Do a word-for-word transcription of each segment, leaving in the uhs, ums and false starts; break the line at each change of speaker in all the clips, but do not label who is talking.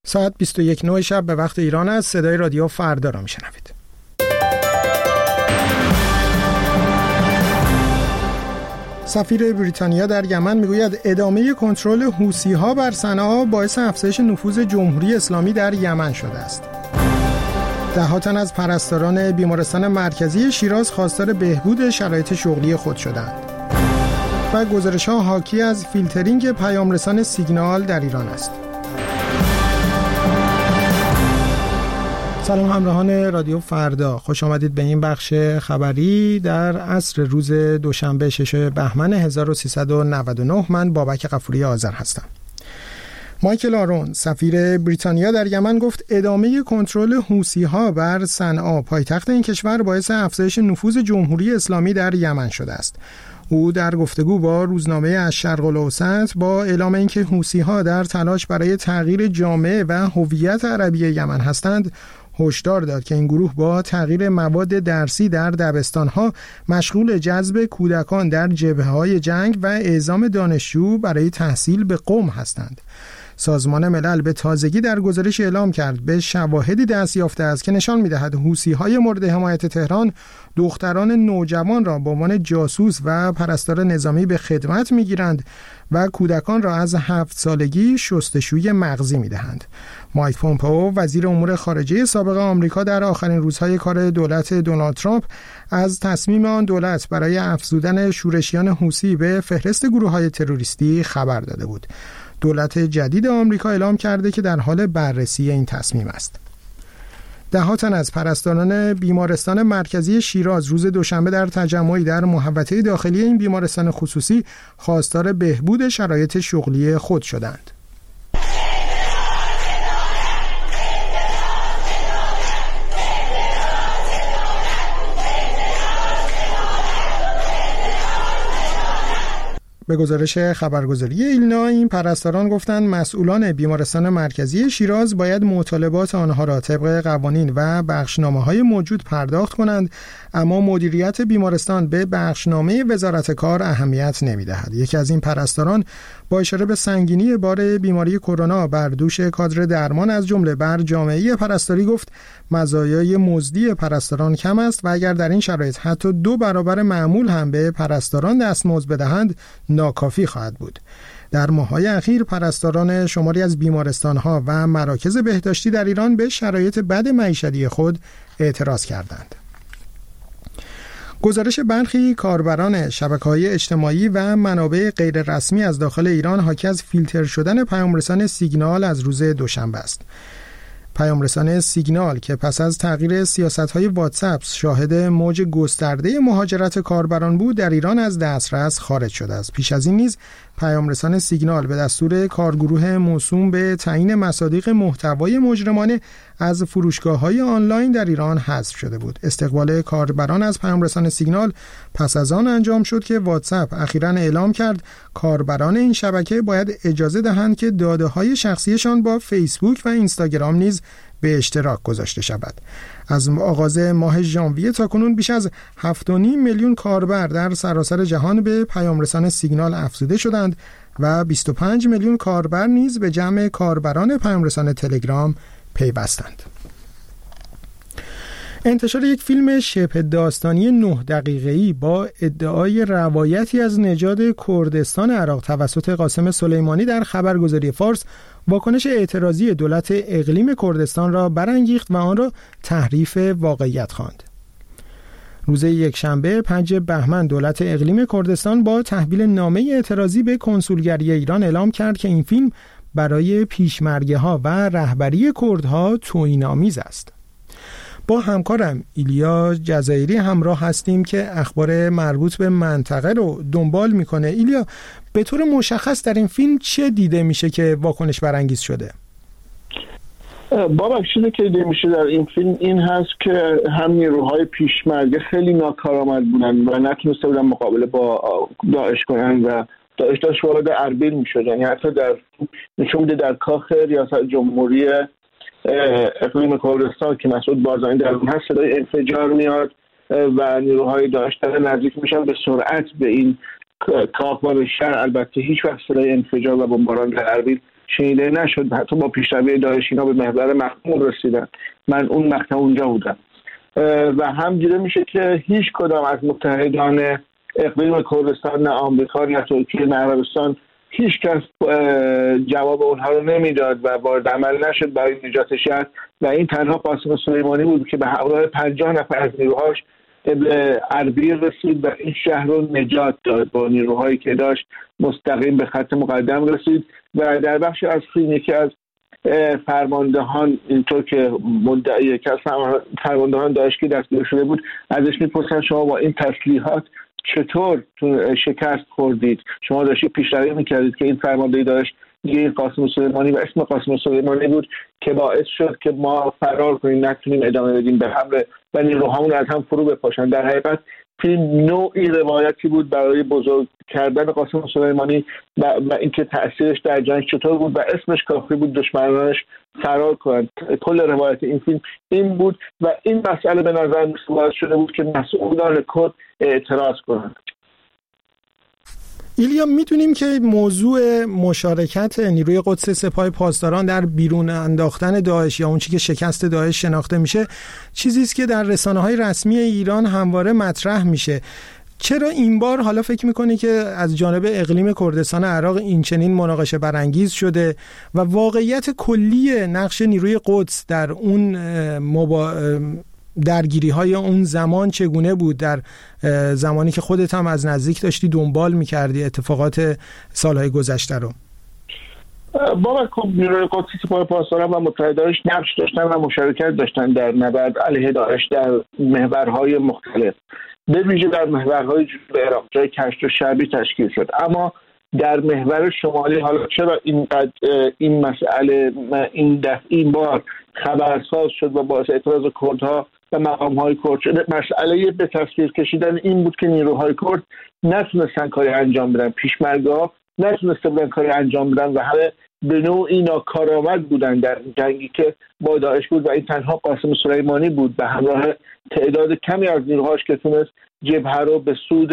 ساعت بیست و یک و نه شب به وقت ایران است. صدای رادیو فردا را میشنوید. سفیر بریتانیا در یمن میگوید ادامه کنترل حوثی‌ها بر صنعا باعث افزایش نفوذ جمهوری اسلامی در یمن شده است. ده تن از پرستاران بیمارستان مرکزی شیراز خواستار بهبود شرایط شغلی خود شدند. و گزارش‌ها حاکی از فیلترینگ پیامرسان سیگنال در ایران است. سلام همراهان رادیو فردا، خوش آمدید به این بخش خبری در عصر روز دوشنبه ششم بهمن هزار و سیصد و نود و نه. من بابک غفوری آذر هستم. مایکل آرون سفیر بریتانیا در یمن گفت ادامه کنترل حوثی‌ها بر صنعا پایتخت این کشور باعث افزایش نفوذ جمهوری اسلامی در یمن شده است. او در گفتگو با روزنامه الشرق الاوسط با اعلام اینکه حوثی‌ها در تلاش برای تغییر جامعه و هویت عربی یمن هستند، هشدار داد که این گروه با تغییر مواد درسی در دبستان‌ها مشغول جذب کودکان در جبهه‌های جنگ و اعزام دانشجو برای تحصیل به قم هستند. سازمان ملل به تازگی در گزارش اعلام کرد به شواهدی دست یافته است که نشان می‌دهد حوثی‌های مورد حمایت تهران دختران نوجوان را به عنوان جاسوس و پرستار نظامی به خدمت می‌گیرند و کودکان را از هفت سالگی شستشوی مغزی می‌دهند. مایک پومپئو وزیر امور خارجه سابق آمریکا در آخرین روزهای کار دولت دونالد ترامپ از تصمیم آن دولت برای افزودن شورشیان حوثی به فهرست گروه‌های تروریستی خبر داده بود. دولت جدید آمریکا اعلام کرده که در حال بررسی این تصمیم است. ده تن از پرستاران بیمارستان مرکزی شیراز روز دوشنبه در تجمعی در محوطه داخلی این بیمارستان خصوصی خواستار بهبود شرایط شغلی خود شدند. به گزارش خبرگزاری ایلنا، این پرستاران گفتند مسئولان بیمارستان مرکزی شیراز باید مطالبات آنها را طبق قوانین و بخشنامه‌های موجود پرداخت کنند، اما مدیریت بیمارستان به بخشنامه وزارت کار اهمیت نمی‌دهد. یکی از این پرستاران با اشاره به سنگینی بار بیماری کرونا بر دوش کادر درمان از جمله بر جامعه پرستاری گفت مزایای مزدی پرستاران کم است و اگر در این شرایط حتی دو برابر معمول هم به پرستاران دستمزد بدهند ناکافی خواهد بود. در ماه‌های اخیر پرستاران شماری از بیمارستان‌ها و مراکز بهداشتی در ایران به شرایط بد معیشتی خود اعتراض کردند. گزارش برخی کاربران شبکه‌های اجتماعی و منابع غیررسمی از داخل ایران حاکی از فیلتر شدن پیامرسان سیگنال از روز دوشنبه است. پیامرسان سیگنال که پس از تغییر سیاست‌های واتساپ شاهد موج گسترده مهاجرت کاربران بود، در ایران از دسترس خارج شده است. پیش از این نیز پیامرسان سیگنال به دستور کارگروه موسوم به تعیین مصادیق محتوای مجرمانه از فروشگاه‌های آنلاین در ایران حذف شده بود. استقبال کاربران از پیامرسان سیگنال پس از آن انجام شد که واتساپ اخیراً اعلام کرد کاربران این شبکه باید اجازه دهند که داده‌های شخصیشان با فیسبوک و اینستاگرام نیز به اشتراک گذاشته شود. از آغاز ماه ژانویه تا کنون بیش از هفت و نیم میلیون کاربر در سراسر جهان به پیامرسان سیگنال افزوده شدند و بیست و پنج میلیون کاربر نیز به جمع کاربران پیامرسان تلگرام پیوستند. انتشار یک فیلم شبه داستانی نه دقیقه‌ای با ادعای روایتی از نژاد کردستان عراق توسط قاسم سلیمانی در خبرگزاری فارس واکنش اعتراضی دولت اقلیم کردستان را برانگیخت و آن را تحریف واقعیت خواند. روز یکشنبه پنجم بهمن دولت اقلیم کردستان با تحویل نامه اعتراضی به کنسولگری ایران اعلام کرد که این فیلم برای پیشمرگه‌ها و رهبری کردها توهین‌آمیز است. با همکارم ایلیا جزایری همراه هستیم که اخبار مربوط به منطقه رو دنبال میکنه. ایلیا، به طور مشخص در این فیلم چه دیده میشه که واکنش برانگیز شده؟
بابک چیزی که دیده میشه در این فیلم این هست که هم نیروهای پیشمرگه خیلی ناکارآمد بودن و نتونسته بودن مقابله با داعش کنن و داعش داشت وارد اربیل میشد. یعنی حتی در نشون میده در کاخ ریاست جمهوری اقلیم کردستان که مسعود بارزانی در اون هست صدای انفجار میاد و نیروهای داعش دارن نزدیک میشن به سرعت به این کاخ و به شهر. البته هیچ وقت صدای انفجار و بمباران در اربیل شنیده نشد. حتی با پیشروی داعش اینا به محور مخمور رسیدن. من اون مقطع اونجا بودم و هم دیده میشه که هیچ کدام از متحدان اقلیم کردستان، نه آمریکا نه ترکیه نه عربستان، هیچ کس جواب اونها رو نمیداد و وارد عمل نشد برای نجات شهر و این تنها قاسم سلیمانی بود که به همراه پنجاه نفر از نیروهاش به اربیل رسید و این شهر رو نجات داد. با نیروهایی که داشت مستقیم به خط مقدم رسید و در بخش از فیلم یکی از فرماندهان، اینطور که مدعی که از فرماندهان داعش که دستگیر شده بود، ازش میپرسن شما با این تسلیحات چطور شکست خوردید؟ شما داشتید پیشروی میکردید که این فرمانده داعش دیگه قاسم سلیمانی و اسم قاسم سلیمانی بود که باعث شد که ما فرار کنیم، نتونیم ادامه بدیم به حمله و نیروهامون از هم فرو بپاشن. در حقیقت فیلم نوعی روایتی بود برای بزرگ کردن قاسم سلیمانی و, و اینکه تأثیرش در جنگ چطور بود و اسمش کافی بود دشمنانش فرار کنند. کل روایت این فیلم این بود و این مسئله به نظر باعث شده بود که مسئولان کرد اعتراض کنند.
ایلیا، میدونیم که موضوع مشارکت نیروی قدس سپاه پاسداران در بیرون انداختن داعش یا اون چیزی که شکست داعش شناخته میشه چیزی است که در رسانه‌های رسمی ایران همواره مطرح میشه. چرا این بار حالا فکر میکنی که از جانب اقلیم کردستان عراق این چنین مناقشه برانگیز شده و واقعیت کلی نقش نیروی قدس در اون مبا... درگیری های اون زمان چگونه بود، در زمانی که خودت هم از نزدیک داشتی دنبال میکردی اتفاقات سالهای گذشته رو؟
بابا خب نیروی قدس سپاه پاسداران و متحدانش نقش داشتن و مشارکت داشتن در نبرد علیه داعش در محورهای مختلف، به ویژه در محورهای جنوب عراق جای کشت و شعبی تشکیل شد. اما در محور شمالی حالا چرا اینقدر این مسئله این دفعه این بار خبرساز شد و باعث اعتراض کردها و مقام‌های کرد شده؟ مسئله به تصویر کشیدن این بود که نیروهای کرد نتونستن کاری انجام بدن، پیشمرگه‌ها نتونسته بودن کاری انجام بدن و همه به نوعی ناکارآمد بودن در جنگی که با داعش بود و این تنها قاسم سلیمانی بود به همراه تعداد کمی از نیروهاش که تونست جبهه رو به سود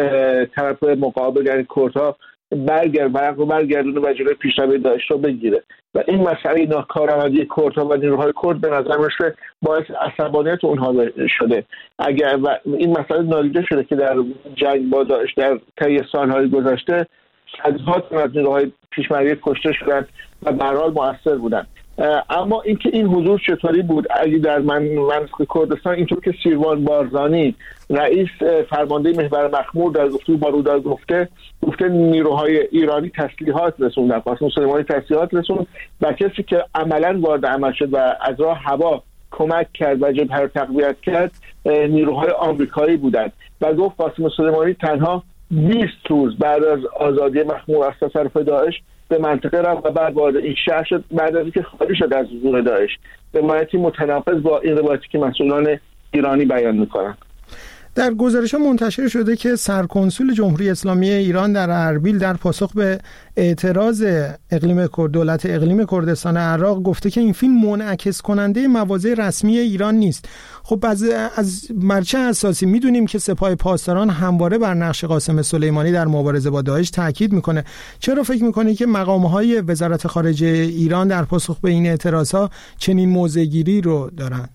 طرف مقابل یعنی کردها برگرد ورق رو برگردونه و جلوی پیشروی داعش رو بگیره و این مسئله ناکارآمدی کردها و نیروهای کرد به نظر میاد باعث عصبانیت اونها شده. اگر و این مسئله نادیده شده که در جنگ با داعش در طی سالهای گذشته صدها تن از نیروهای پیشمرگه کشته شدند و به هر حال مؤثر بودند. اما اینکه این حضور چطوری بود اگه در من منطقه کردستان، اینطور که سیروان بارزانی رئیس فرمانده محور مخمور در گفتگو با رودار گفته گفته نیروهای ایرانی تسلیحات رسوندن، قاسم سلیمانی تسلیحات رسوند و کسی که عملاً وارد عمل شد و از راه هوا کمک کرد و جبهه رو تقویت کرد نیروهای آمریکایی بودند و گفت قاسم سلیمانی تنها بیست روز بعد از آزادی مخمور از تصرف داعش به منطقه رفت و بعد وارد این شهر شد بعد از اینکه خارج شد از حضور داعش، به معنی متناقض با این روایتی که مسئولان ایرانی بیان میکنن.
در گزارش‌ها منتشر شده که سرکنسول جمهوری اسلامی ایران در اربیل در پاسخ به اعتراض اقلیم کرد دولت اقلیم کردستان عراق گفته که این فیلم منعکس کننده مواضع رسمی ایران نیست. خب از از مرچه اساسی میدونیم که سپاه پاسداران همواره بر نقش قاسم سلیمانی در مبارزه با داعش تاکید میکنه. چرا فکر میکنی که مقام‌های وزارت خارجه ایران در پاسخ به این اعتراضها چنین موضع‌گیری رو دارن؟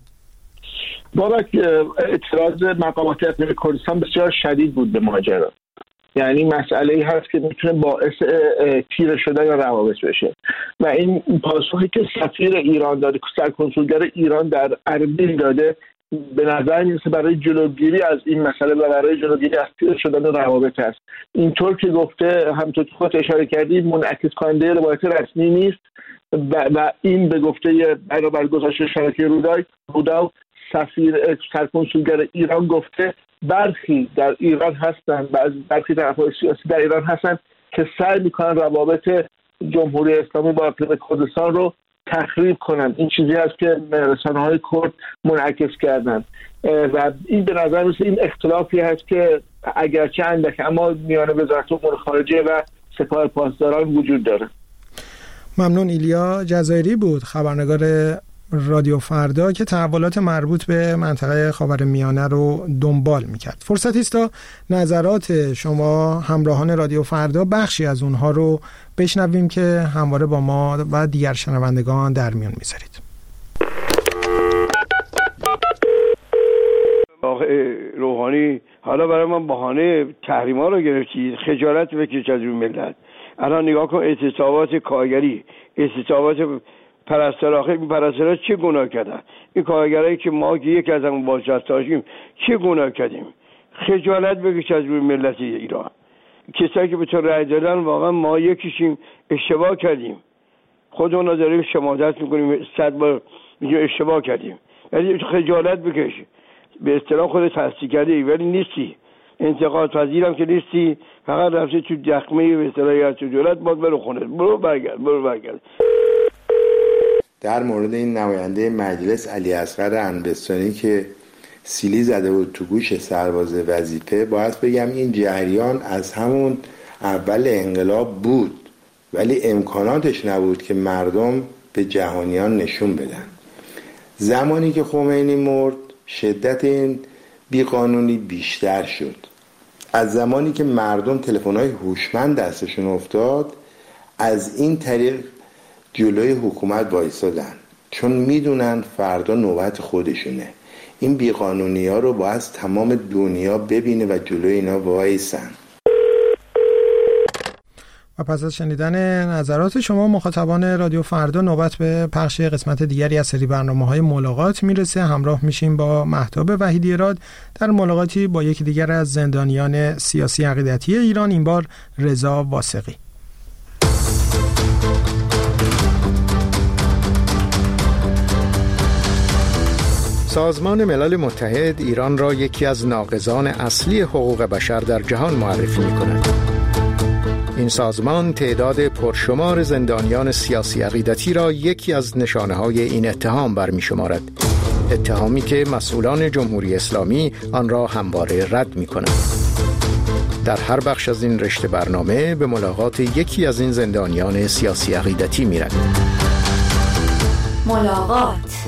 بابک، اعتراض مقامات اقلیم کردستان بسیار شدید بود به ماجرا. یعنی مسئله ای هست که میتونه باعث تیره شدن یا روابط بشه و این پاسخی که سفیر ایران داده، سرکنسولگر ایران در اربیل داده، به نظر میرسه برای جلوگیری از این مسئله و برای جلوگیری از تیره شدن روابط است. اینطور که گفته، همونطور که خودت اشاره کردید، منعکس کننده روایت رسمی نیست و, و این به گفته برابر گذاشته شبکه رودای روداو سفیر سرکنسولگر ایران گفته برخی در ایران هستن، بعضی برخی طرفدار سیاسی در ایران هستن که سعی میکنن روابط جمهوری اسلامی با اقلیم کردستان رو تخریب کنن. این چیزی هست که رسانه‌های کرد منعکس کردن و این به نظر میاد این اختلافی هست که اگرچه اندک اما میان وزارت امور خارجه و سپاه پاسداران وجود داره.
ممنون. ایلیا جزایری بود، خبرنگار رادیو فردا که تحولات مربوط به منطقه خاورمیانه رو دنبال میکرد. فرصتی است تا نظرات شما همراهان رادیو فردا بخشی از اونها رو بشنویم که همواره با ما و دیگر شنوندگان در میون میذارید.
آقای روحانی حالا برای من بهانه تحریما رو گرفتید، خجالت بکش از اون ملت. الان نگاه کن اعتصابات کارگری، اعتصابات پرستارا، این پرستارا چه گناه کردن؟ این کارگرایی که ما که یک از همون بازنشسته‌هاشیم چه گناه کردیم؟ خجالت بکش از روی ملت ایران. کسایی که به تو رأی دادن واقعا ما یکیشیم، اشتباه کردیم. خودمون رو داریم شماتت میکنیم، صد بار میگیم اشتباه کردیم. یعنی خجالت بکش. به اصطلاح خودت تصدیق کردی ولی نیستی، انتقاد پذیرم که نیستی، فقط رفتی تو دخمه به اصطلاح یا تو دولت باید برو خونه، برو برگرد برو برگرد.
در مورد این نماینده مجلس علی اصغر انبستانی که سیلی زده بود تو گوش سرباز وظیفه، باید بگم این جریان از همون اول انقلاب بود ولی امکاناتش نبود که مردم به جهانیان نشون بدن. زمانی که خمینی مرد شدت این بیقانونی بیشتر شد. از زمانی که مردم تلفن‌های هوشمند دستشون افتاد از این طریق جلوی حکومت وایسادن، چون میدونن فردا نوبت خودشونه. این بیقانونی ها رو باید تمام دنیا ببینه و جلوی اینا وایسن.
و پس از شنیدن نظرات شما مخاطبان رادیو فردا، نوبت به پخش قسمت دیگری از سری برنامه‌های ملاقات میرسه. همراه میشیم با مهتاب وحیدی راد در ملاقاتی با یکی دیگر از زندانیان سیاسی عقیدتی ایران، این بار رضا واثقی.
سازمان ملل متحد ایران را یکی از ناقضان اصلی حقوق بشر در جهان معرفی می‌کند. این سازمان تعداد پرشمار زندانیان سیاسی عقیدتی را یکی از نشانه‌های این اتهام برمی‌شمارد. اتهامی که مسئولان جمهوری اسلامی آن را همواره رد می‌کنند. در هر بخش از این رشته برنامه به ملاقات یکی از این زندانیان سیاسی عقیدتی می‌رویم.
ملاقات.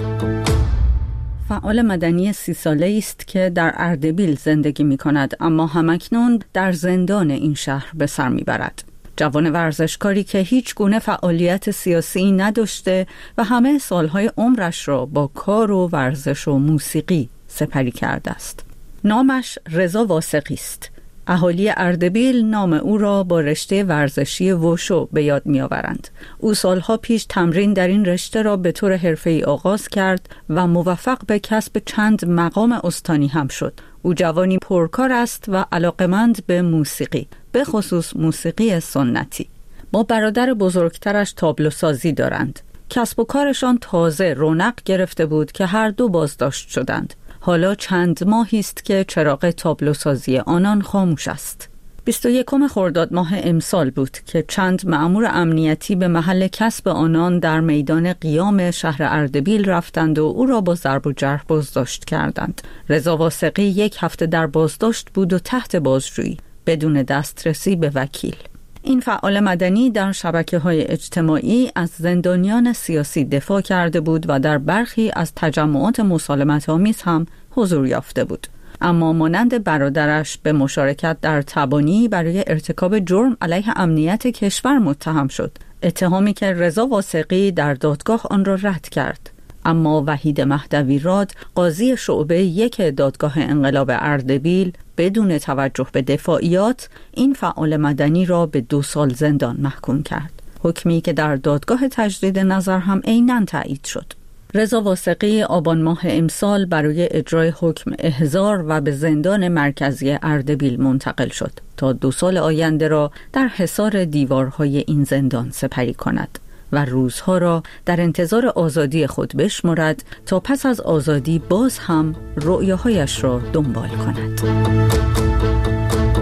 فعال مدنی سی ساله است که در اردبیل زندگی می کند، اما همکنون در زندان این شهر به سر می برد. جوان ورزشکاری که هیچ گونه فعالیت سیاسی نداشته و همه سالهای عمرش را با کار و ورزش و موسیقی سپری کرده است. نامش رضا واثقی است. اهالی اردبیل نام او را با رشته ورزشی وشو به یاد می آورند. او سالها پیش تمرین در این رشته را به طور حرفه‌ای آغاز کرد و موفق به کسب چند مقام استانی هم شد. او جوانی پرکار است و علاقمند به موسیقی، به خصوص موسیقی سنتی. با برادر بزرگترش تابلوسازی دارند. کسب و کارشان تازه رونق گرفته بود که هر دو بازداشت شدند. حالا چند ماهی است که چراغ تابلوسازی آنان خاموش است. بیست و یکم خرداد ماه امسال بود که چند مأمور امنیتی به محل کسب آنان در میدان قیام شهر اردبیل رفتند و او را با ضرب و جرح بازداشت کردند. رضا واثقی یک هفته در بازداشت بود و تحت بازجویی بدون دسترسی به وکیل. این فعال مدنی در شبکه‌های اجتماعی از زندانیان سیاسی دفاع کرده بود و در برخی از تجمعات مسالمت‌آمیز هم حضور یافته بود. اما مانند برادرش به مشارکت در تبانی برای ارتکاب جرم علیه امنیت کشور متهم شد. اتهامی که رضا واثقی در دادگاه آن را رد کرد. اما وحید مهدوی راد، قاضی شعبه یک دادگاه انقلاب اردبیل، بدون توجه به دفاعیات این فعال مدنی را به دو سال زندان محکوم کرد. حکمی که در دادگاه تجدید نظر هم عیناً تایید شد. رضا واثقی آبان ماه امسال برای اجرای حکم احضار و به زندان مرکزی اردبیل منتقل شد تا دو سال آینده را در حصار دیوارهای این زندان سپری کند و روزها را در انتظار آزادی خود بشمرد تا پس از آزادی باز هم رؤیاهایش را دنبال کند.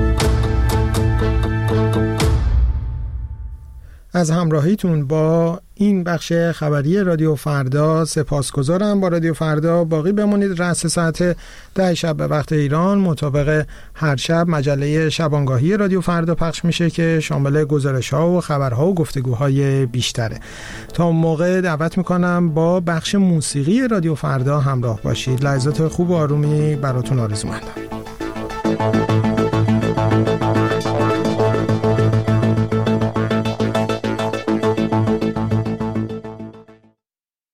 از همراهیتون با این بخش خبری رادیو فردا. سپاسگزارم. با رادیو فردا باقی بمونید. رأس ساعت ده شب به وقت ایران مطابق هر شب مجله شبانگاهی رادیو فردا پخش میشه که شامل گزارش‌ها و خبرها و گفتگوهای بیشتره. تا اون موقع دعوت میکنم با بخش موسیقی رادیو فردا همراه باشید. لحظات خوب و آرومی براتون آرزو مندم.